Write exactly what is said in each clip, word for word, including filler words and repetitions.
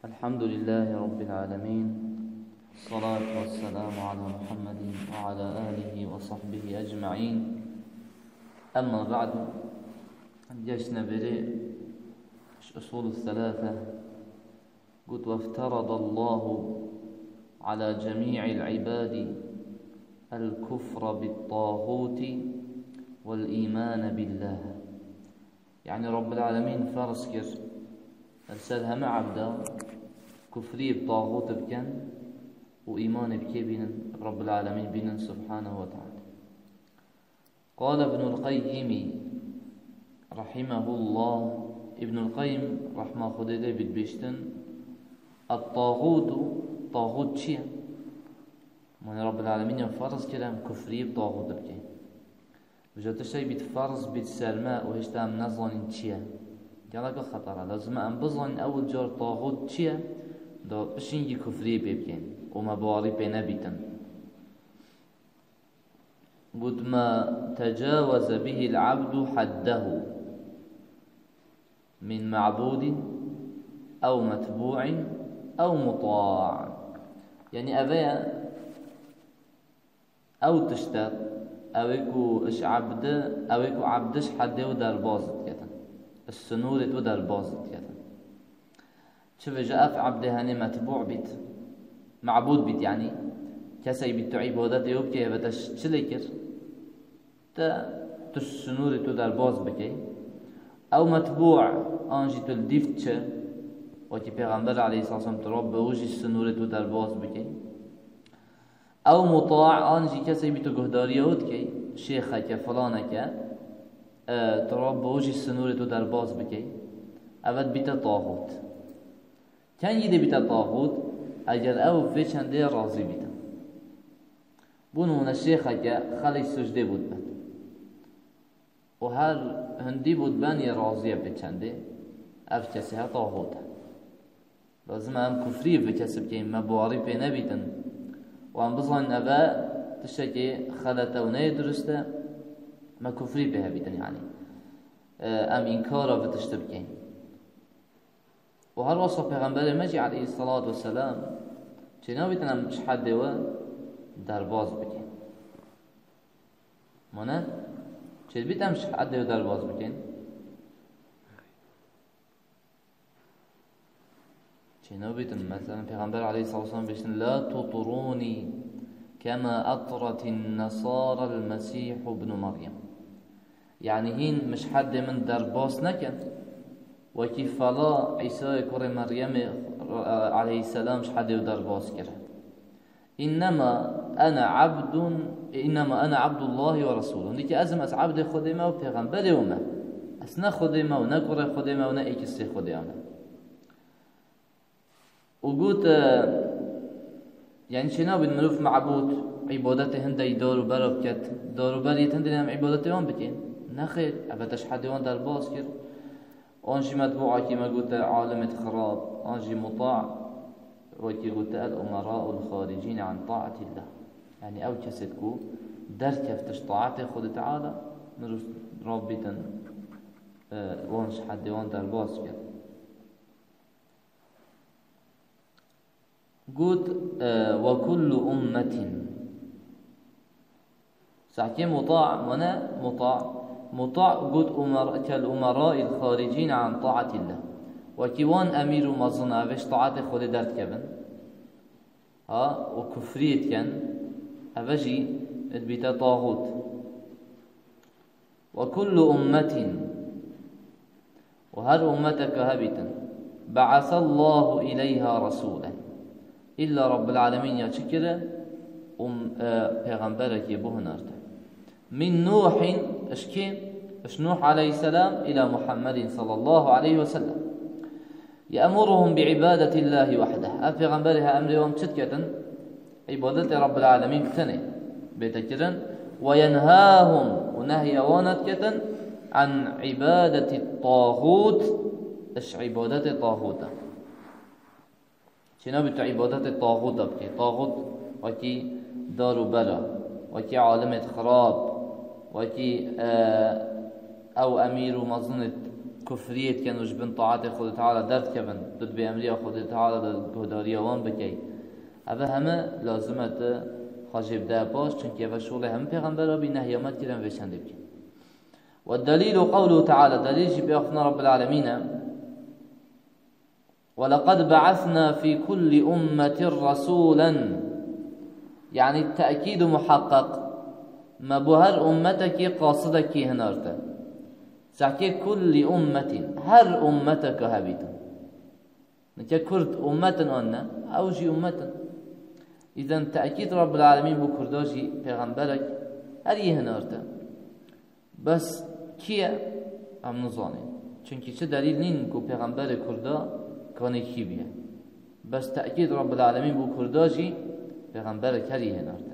الحمد لله رب العالمين، الصلاة والسلام على محمد وعلى آله وصحبه أجمعين. أما بعد، جشنا بري أصول الثلاثة. قلت وافترض الله على جميع العباد الكفر بالطاغوت والإيمان بالله. يعني رب العالمين فرض كر أرسلها مع عبده كفري بطاغوت بكن وإيمان بكي بين رب العالمين بين سبحانه وتعالى. قال ابن القيم رحمه الله، ابن القيم رحمه خديده بالبشتن الطاغوت طاغوت شيء من رب العالمين يفرض كلام كفري بطاغوت بكي بجد شيء بيتفرض بالسلماء وهشتا من نظن شيء جالك خطر. لازم أن بظن أول جار طاغوت شيء دا بشينجي كفري بيبكين وما بواري بينبيتن. قد ما تجاوز به العبد حده من معبود أو متبوع أو مطاع. يعني أبيا أو تشتر أويكو إش عبد أويكو عبدش حده ودار بازت كتن السنورة ودار بازت كتن. شوف جاء في عبده هني متبوع بيت معبود بيت، يعني كسي بيت عبادته يبكي بدش شلكر تا تسنورة ودار باز بكي، أو متبوع أنجي تلديفتش وكي پیغمبر عليه الصلاة والسلام تراب بوجي السنورة ودار باز بكي، أو مطاع أنجي كسي بيت قهدارية ودكي شيخك فلانك اه تراب بوجي السنورة ودار باز بكي أبد بيت طاغوت. كان يدي بيت طاغوت أجر أو في چنده راضي بيت بونو الشيخك خلي سجده بود بن وهر هندي بود بن يراضيه بچنده أف كسي ها طاغوت. لازم هم كفري بكسب كي مبواري بي نبيتن وان بظن أبا تشكي خلطة ونهي درسته ما كفري بها بيتن، يعني أم إنكارا بتشتبكين. وهر وصف پیغمبر مجي عليه الصلاة والسلام چنو بيتن هم مش حد و درباز بكين مانا چل بيتن مش حد و درباز بكين چنو بيتن مثلا پیغمبر عليه الصلاة والسلام بيشتن لا تطروني كما أطرت النصارى المسيح ابن مريم. يعني هين مش حد من درباس نكن وكيف فلا عيسى كور مريم عليه السلام مش حد درباس كره. إنما أنا عبد إنما أنا عبد الله ورسوله. لك أزم أس عبد خدمة وبيغمبر وما أسنا خدمة ونكر خدمة ونأكس خدمة. وقلت يعني شنو بالملوف معبود عبادته هنده يدارو برا بكت دارو بريت هنده هم عبادته وان بكين نخير أفتش حد وان در باز كر. أنجي متبوعة كما قلت عالم خراب، أنجي مطاع وكي قلت الأمراء الخارجين عن طاعة الله. يعني أو كسدكو درك افتش طاعته خد تعالى نرس رابطا اه وانش حد وان در باز كر. قلت اه وكل أمة سحكي مطاع منا مطاع مطاع قلت أمر كالأمراء الخارجين عن طاعة الله. وكيوان أمير مظنة وش طاعته خود درد كبن ها وكفريت كان أفجي ادبت طاغوت. وكل أمة وهر أمتك هبتا بعث الله إليها رسولا إلا رب العالمين يا شكرا أم پیغمبرك يبوهنارت من نوح اشكي اش نوح عليه السلام إلى محمد صلى الله عليه وسلم يأمرهم بعبادة الله وحده. أفغنبرها أمرهم شتكة عبادة رب العالمين كتنه بتكرن وينهاهم ونهي وانتكة عن عبادة الطاغوت. اش عبادة الطاغوت شنو بتو عبادة الطاغوت بكي طاغوت وكي دارو برا وكي عالم خراب وكي أو أمير مظنة كفريت كانوا جبن طاعات خود تعالى درد كبن ضد بأمريا خود تعالى جهداريا وان بكي أبا هما لازمت خاجب ده باش چونك أبا شغل هم پیغمبر بي نهيامت كدن وشند بكي والدليل قوله تعالى دليل جي أخنا رب العالمين ولقد بعثنا في كل أمة رسولا يعني التأكيد محقق ما بهر أمتك قاصدك هنارته سحكي كل أمة هر أمتك هبيتا نكا كرد أمة أنا أو جي أمة إذن تأكيد رب العالمين بكرداجي پیغمبرك هر يهنارته بس كيه هم نظانين چونكي چه دليل نين كو پیغمبر كردا كاني كي بيه بس تأكيد رب العالمين بكرداجي پیغمبرك هر يهنارته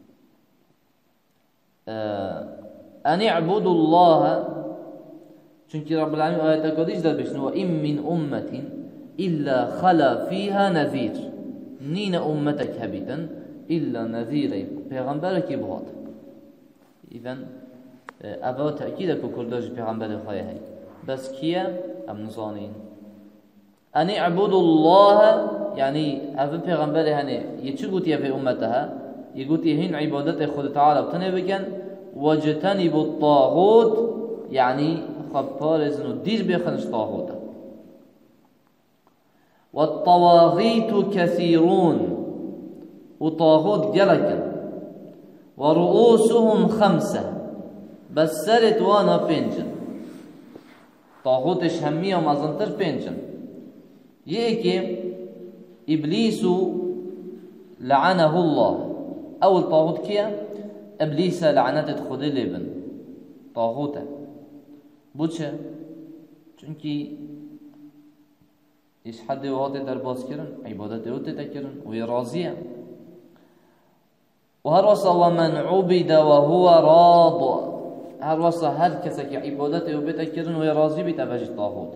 آه أن اعبدوا الله چونكي رب العالمين آيات قديش در بشنو وإن من أمة إلا خلا فيها نذير نين أمتك هبيتا إلا نذيري پیغمبرك بهات إذن أبا تأكيدك كرداج پیغمبر خواهي هاي بس كيا أم نصانين أن اعبدوا الله يعني أبا پیغمبر هني يچو قوتي في أمتها يقوتي هين عبادت خود تعالى بتنه بكن واجتنبوا الطاغوت يعني خبارزن و دير بيخنش طاغوتا والطواغيت كثيرون وطاغوت جلكا ورؤوسهم خمسة بس سرت وانا بينجن طاغوتش همية ومازنتر بينجن يكي إبليس لعنه الله أول طاغوت كيا إبليس لعنت خود لبن طاغوتا بوچه چونکی ایش حد وقت در باز کردن عبادت او تکردن و راضیه و هر وصا و من عبد و هو راض هر وصا هر کسی که عبادت او بتکردن و راضی بیت وجه طاغوت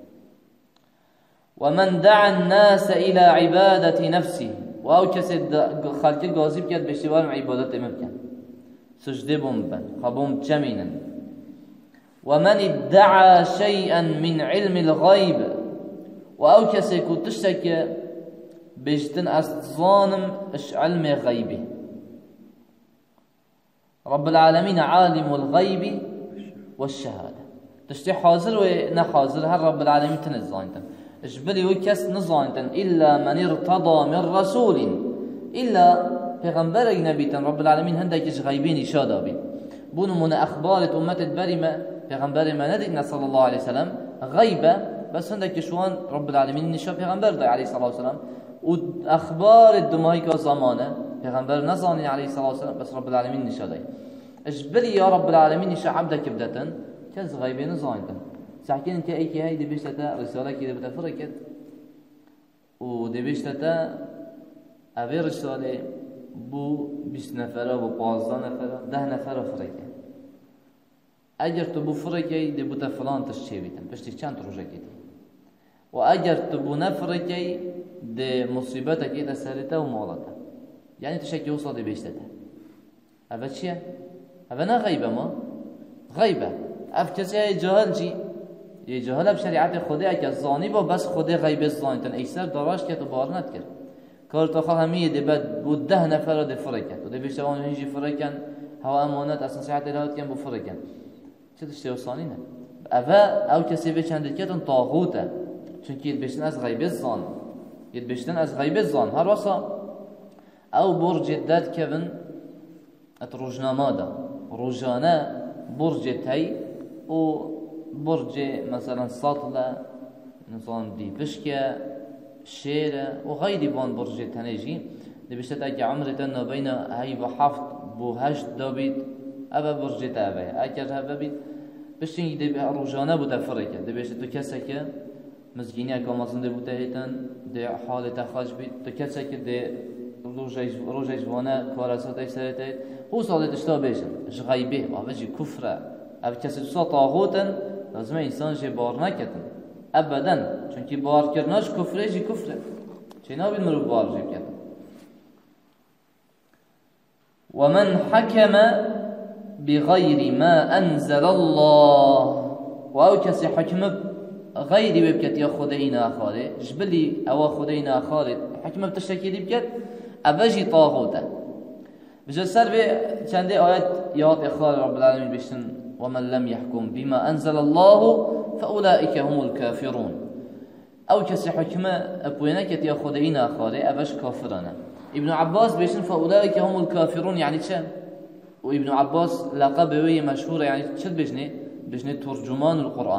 و من دعا الناس الى عبادت نفسه و او کسی خلقی گازی بکرد بشتیوار عبادت ممکن سجده بوم بن خبوم جمینن ومن ادعى شيئا من علم الغيب وأو كسي كنتشتك بجتن أصظانم إش علم غيبي رب العالمين عالم الغيب والشهادة تشتي حاضر ونحاضر هل رب العالمين تنزاينتن اجبلي وكس نزاينتن إلا من ارتضى من رسول إلا پیغمبر نبيتن رب العالمين هندك إش غيبين إشادة بي بونو من أخبارت أمت بريمة پیغمبر ما ندیدن صلی الله علیه وسلم غیبه بس هندك شوان رب العالمين نشا پیغمبر دای علیه الصلاه والسلام و اخبار دمایی که زمانه پیغمبر نزانی علیه الصلاه والسلام بس رب العالمين نشا دای اجبري يا رب العالمين نشا عبدك بدتن كز غيبه نزاينتن ساكن انت اي كي هاي دبشتا رساله كده بتفركت و دبشتا اوی رساله بو بیست نفره و پانزده نفره ده نفره فرکت اگر تو بو فرکی دی بوتا فلان تش چه بیتن پشتی چند روزه کیتی و اگر تو بو نفرکی دی مصیبت کی ده سرته و مالته یعنی تو شکی وصل دی بیشته اول چیه اول نه غیبه ما غیبه اف کسی جاهل چی یه جاهل اب شریعت خدا که زانی با بس خدا غیبه زانیتن ایسر داراش که تو بار نت کرد کار تو خواهم میه دی بعد بود ده نفر دی فرکت و دی بیشته اون هیچی فرکن هوا امانت اصلا صحت الهات کن بو فرکن چه دشته وصانینه اوه او کسی به چند کتن طاغوته چونکه ید بشتن از غیبه زان ید بشتن از غیبه زان هر واسا او برج داد کون ات روزنامه دا روزانه برج تای و برج مثلا ساطله نظام دی بشکه شیره و غیری بان برج تنجی دی بشتن اگه عمرتن بین هی و هفت بو هشت دابید أبا برجت أبا أكر هذا بيت بشين يدي روجانه بوده فرقه دی بشه تو کسی که مزگینی اکامازن دی بوده هیتن دی حالت خاش بید تو کسی که دی روژه جوانه کارسات ایسرت هید او سالت اشتا بیشن اش غیبه و اوجی کفره او کسی تو سا طاغوتن لازمه انسان جه بار نکتن ابدا چونکه بار کرناش کفره جی کفره چه نابید مرو بار جیب کتن ومن حكم بغير ما أنزل الله و او کسی حکم غيري ببكت يا خدينا خالد جبلي أو خدينا خالد حكمة بتشتكي لي بكت أبجي طاغوتا بجد سر به چنده آيات يات إخوال رب العالمين بيشتن ومن لم يحكم بما أنزل الله فأولئك هم الكافرون أو كسي حكمة أبوينا كت يا خدينا خالد أبج كافرنا ابن عباس بيشتن فأولئك هم الكافرون يعني چه وابن عباس لقبه مشهور يعني چه بجنه بجنه ترجمان القرآن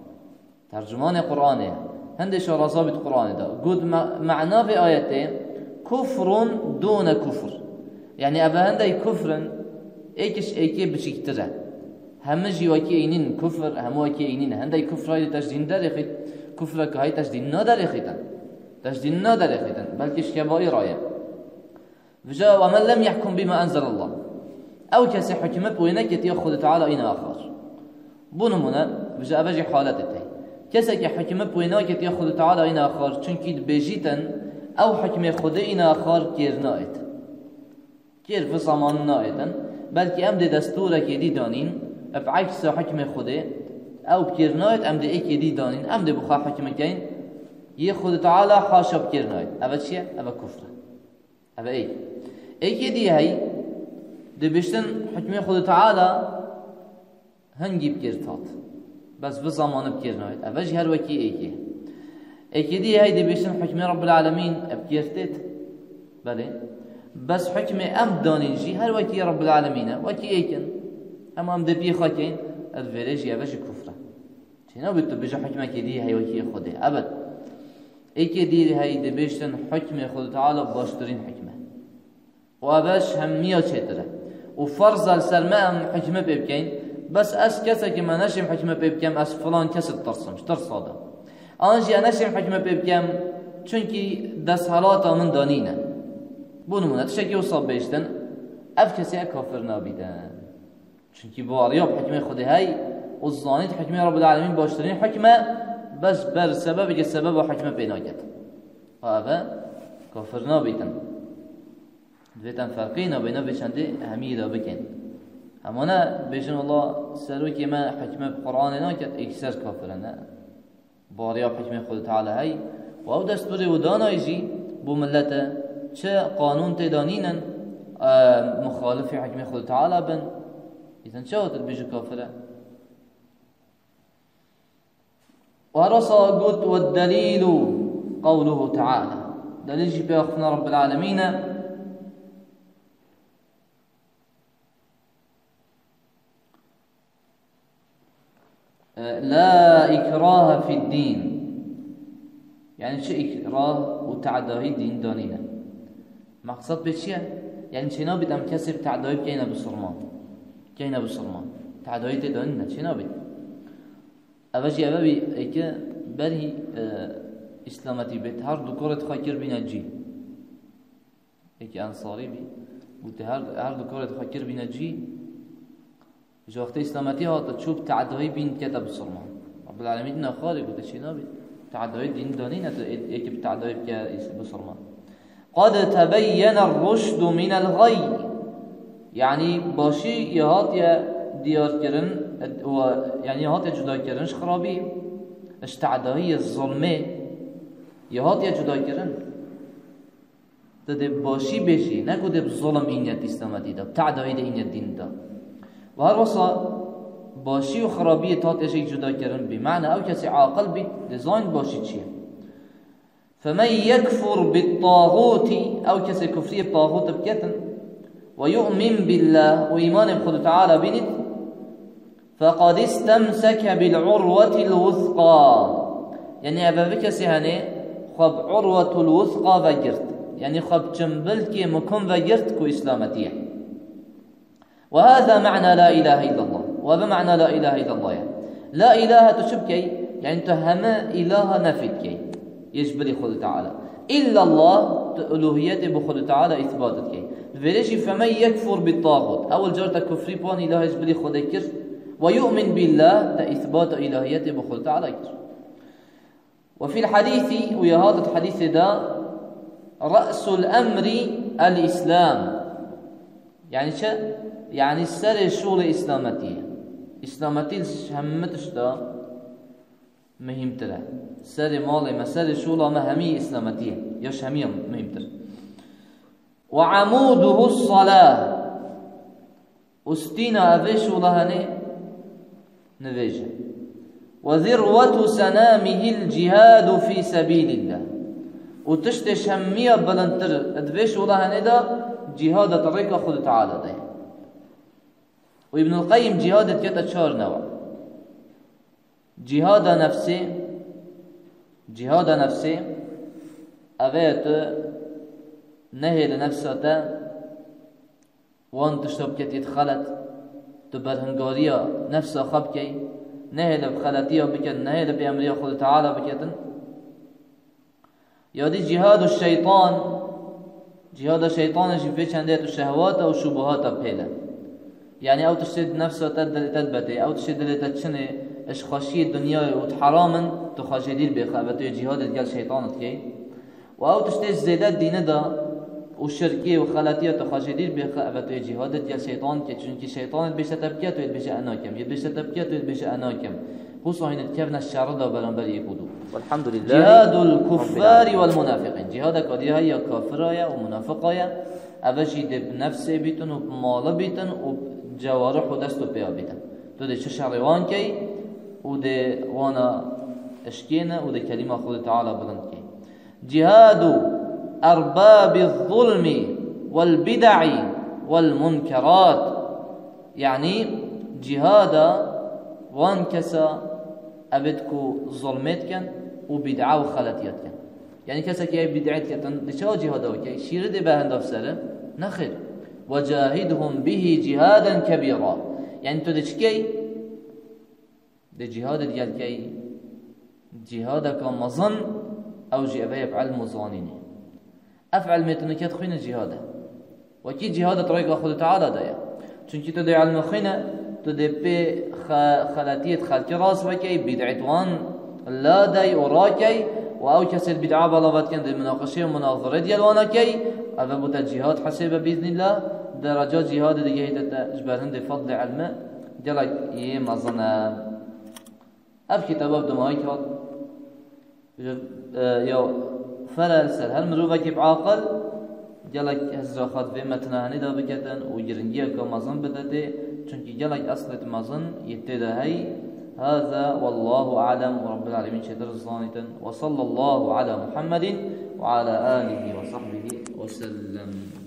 ترجمان القرآن هندش رصابة القرآن ده قد معناه في آياتين كفر دون كفر يعني أبا هنده كفر ايكش ايكي بشكتره همجي وكي اينين كفر همو وكي اينين هنده كفر هاي تجدين دار يخيط كفرك هاي تجدين نادر يخيطا تجدين نادر يخيطا بلكش كبائر آية فجاء ومن لم يحكم بما أنزل الله أو كسي حكمة بوينك يتيخذ تعالى إنا آخر بونمونا فجاء بجي حالته كسي كحكمة بوينك يتيخذ تعالى إنا آخر چونكي بجيتا أو حكمة خود إنا آخر كير نائت كير في صمان نائتا بلكي أمد دستورك دي دانين بعكس حكمة خوده أو كير نائت أمد إيك دي دانين أمد بخوا حكمة كين يخذ تعالى حاشا بكير نائت أبا شيء أبا كفر أبا إيك إيك دي هاي دي بيشتن حكمة خود تعالى هنجي بكير تات بس في زمان بكير نائت أبا جي هر وكي إيكي إيكي دي هاي دي بيشتن حكمة رب العالمين بكير تيت بلي بس حكمة أم دانين جي هر وكي رب العالمين وكي إيكن أما أم دبي خاكين الفيريج أبا جي كفرة شنو بتو بيجا حكمة كدي هاي وكي خوده أبد إيكي دي هاي دي بيشتن حكمة خود تعالى باشترين حكمة وأباش هم مية شترة وفرض السلماء حكمة بيبكين بس أس كسا كما نشم حكمة بيبكين أس فلان كسر ترسمش ترصاده آنجي نشم حكمة بيبكين چونكي دس حالاتا من دانينه بونمونه تشكي وصاب بيشتن اف كسي كافر نابيدن چونكي بوارياب حكمة خودي هاي والظانيت حكمة رب العالمين باشترين حكمة بس بر سبب جي سبب حكمة بيناجت هذا كافر نابيدن دويتن فرقين بينا بيشنده هميدا بكن همانا بيشن الله سروكي ما حكمة بقرآن ناكت اكسر كافرنا بوارياب حكمة خود تعالى هاي و دستور ودانايجي بو ملته چه قانون تدانینن مخالف حکم خود تعالی بن ایتن چه وقت بیجو کافره و رسا قد والدليل قوله تعالى دليل جي بيخفنا رب العالمين لا إكراه في الدين يعني شو إكراه وتعداهي دين دانينا مقصد بچیه یعنی چنا بیدم کسی تعدایی بکنه بسرمان کنه بسرمان تعدایی تدانی نه چنا بید اولی اولی ایکه بری اسلامتی بید هر دو کارت خاکر بینه جی ایکه انصاری بی بود هر هر دو کارت خاکر بینه جی جو وقت اسلامتی ها تا چوب تعدایی بین کته بسرمان رب العالمین نخواهی بود چنا بید تعدایی دین دانی نه ایکه تعدایی بکنه بسرمان قد تبين الرشد من الغي يعني باشي يهات يا ديار كرن يعني يهات يا جدا كرنش خرابي اشتعداهي الظلمه يهات يا جدا كرن تده باشي بشي نكو ده بظلم إنيت إسلامتي ده بتعداهي ده إنيت دين ده وهر وصا باشي وخرابي تات يشي جدا كرن بمعنى أو كسي عاقل بي ديزاين باشي چيه فمن يكفر بالطاغوت أو كسي كفرية الطاغوت بكتن ويؤمن بالله وإيمان بخد تعالى بنت فقد استمسك بالعروة الوثقى يعني أبا بكسي هني خب عروة الوثقى وجرت يعني خب جنبلك مكن وجرت كو إسلامتية وهذا معنى لا إله إلا الله وهذا معنى لا إله إلا الله يعني. لا إله تشبكي يعني تهم إله نفيدكي يجبري خود تعالى إلا الله ألوهيته بخود تعالى إثباتك فليش فمن يكفر بالطاغوت أول جرت كفري بان إله يجبري خود كر ويؤمن بالله إثبات إلهيته بخود تعالى كر وفي الحديث ويا هذا الحديث ده رأس الأمر الإسلام يعني شو يعني السر الشغل إسلامتي إسلامتي همتش ده مهمتره سر مال ما سر شولا ما همي إسلامتيه يش همي مهمتر. وعموده الصلاة استينا أفي شولا هني نفيجه. وذروة سنامه الجهاد في سبيل الله وتشتش همية بلنتر ادفيش والله هندا جهاد طريق خود تعالى ده. وابن القيم جهاد كتا تشار نوع جهاد نفسي جهاد نفسي أبيت نهي لنفسه وان تشتب كت يتخلت تبرهنگاريا نفسه خبكي نهي لبخلتيا بكن نهي لبأمريا خود تعالى بكتن. يادي جهاد الشيطان جهاد الشيطان في چنديت الشهوات او شبهات بهلا يعني او تشد نفسه تدل تدبته او تشد لتشنه اش خشي الدنيا وتحراما تخاجدير بخابته جهاد الجل شيطان تكي او تشد زيادات دين دا والشركيه وخلاتيه تخاجدير بخابته جهاد الجل شيطان كي چونكي شيطان بيشتبكيت ويلبش اناكم يبيشتبكيت ويلبش اناكم خصوصا هنا كيفنا الشعر ده برنبر يقودوا. والحمد لله. جهاد الكفار والمنافقين جهاد كديها يا كافرايا ومنافقايا أبشي بنفسه بيتن وبمال بيتن وبجوارح ودستو بيا بيتن. تو ده ششروان كي وده وانا اشكينا وده كلمة خود تعالى بلند كي. جهاد أرباب الظلم والبدع والمنكرات يعني جهاد وان كسا أبدكو ظلمت كان وبدعة وخلاتيات كان يعني كسا كي بدعت كان لشو جهاد وكي شير دي باهن دفسره نخل. وجاهدهم به جهادا كبيرا يعني تو ديش كي دي جهاد ديال كي جهادك مظن او جي ابا يفعل مظانين افعل متنكات خوين جهاده وكي جهاد طريق خود تعالى دايا چونكي تو دي علم خوينه تو دي بي خلاتيت خلق راس وكي بدعتوان لا داي وراكي واو كسر بدعة بلاوات كان دي مناقشه ومناظره ديالوانا كي افا بوتا جهاد حسيبه باذن الله درجات جهاد دي هيتا جبرهن دي فضل علم ديالك يه مظن اف كتاب دماي كات يا فرسل هل مروفه كي بعاقل ديالك هزرا خاط في متنهني دا بكتن وجرنجيه كمظن بدته چونكي جلك أصلت مظن يبتدى هي هذا والله أعلم ورب العالمين شدر الظانة وصلى الله على محمد وعلى آله وصحبه وسلم.